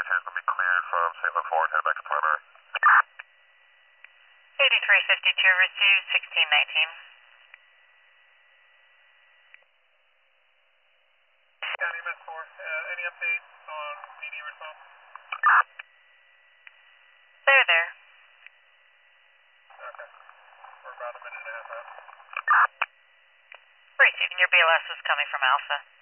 2 is going to be cleared from St. Luke 4 and head back to primary. 8352 received, 1619. County MS4, any updates on PD response? They're there. Okay. We're about a minute and a half out. Receiving your BLS is coming from Alpha.